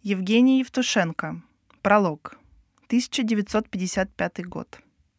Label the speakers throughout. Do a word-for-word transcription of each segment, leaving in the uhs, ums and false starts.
Speaker 1: Евгений Евтушенко. Пролог. тысяча девятьсот пятьдесят пятый год.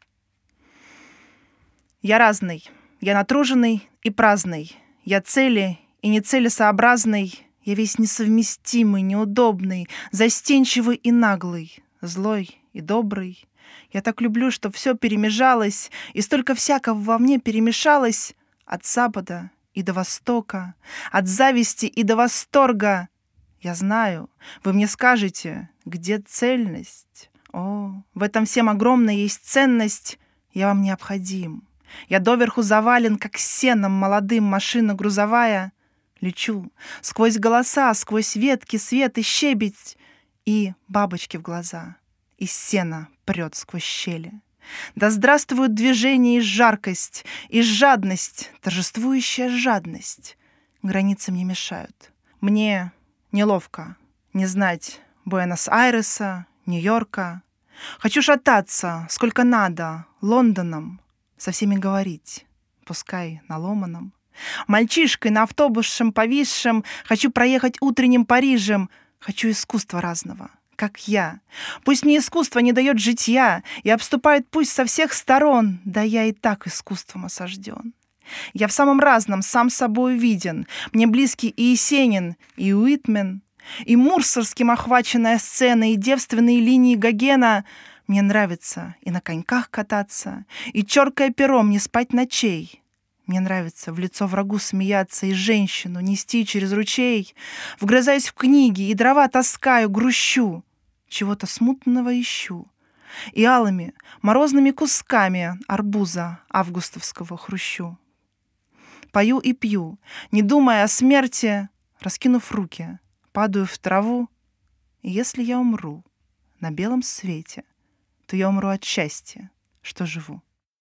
Speaker 1: Я разный, я натруженный и праздный, я цели и нецелесообразный, я весь несовместимый, неудобный, застенчивый и наглый, злой и добрый. Я так люблю, что все перемежалось, и столько всякого во мне перемешалось от запада и до востока, от зависти и до восторга. Я знаю, вы мне скажете, где цельность? О, в этом всем огромная есть ценность. Я вам необходим. Я доверху завален, как сеном молодым, машина грузовая. Лечу сквозь голоса, сквозь ветки, свет и щебеть, и бабочки в глаза, и сено прет сквозь щели. Да здравствуют движение и жаркость, и жадность, торжествующая жадность. Границы мне мешают. Мне неловко не знать Буэнос-Айреса, Нью-Йорка. Хочу шататься, сколько надо, Лондоном, со всеми говорить, пускай на ломаном. Мальчишкой на автобусшем повисшем хочу проехать утренним Парижем. Хочу искусства разного, как я. Пусть мне искусство не дает житья и обступает пусть со всех сторон, да я и так искусством осажден. Я в самом разном сам собой виден. Мне близкий и Есенин, и Уитмен, и Мурсорским охваченная сцена, и девственные линии Гогена. Мне нравится и на коньках кататься, и черкая пером не спать ночей. Мне нравится в лицо врагу смеяться и женщину нести через ручей. Вгрызаюсь в книги и дрова таскаю, грущу, чего-то смутного ищу. И алыми морозными кусками арбуза августовского хрущу. Пою и пью, не думая о смерти, раскинув руки, падаю в траву. И если я умру на белом свете, то я умру от счастья, что живу.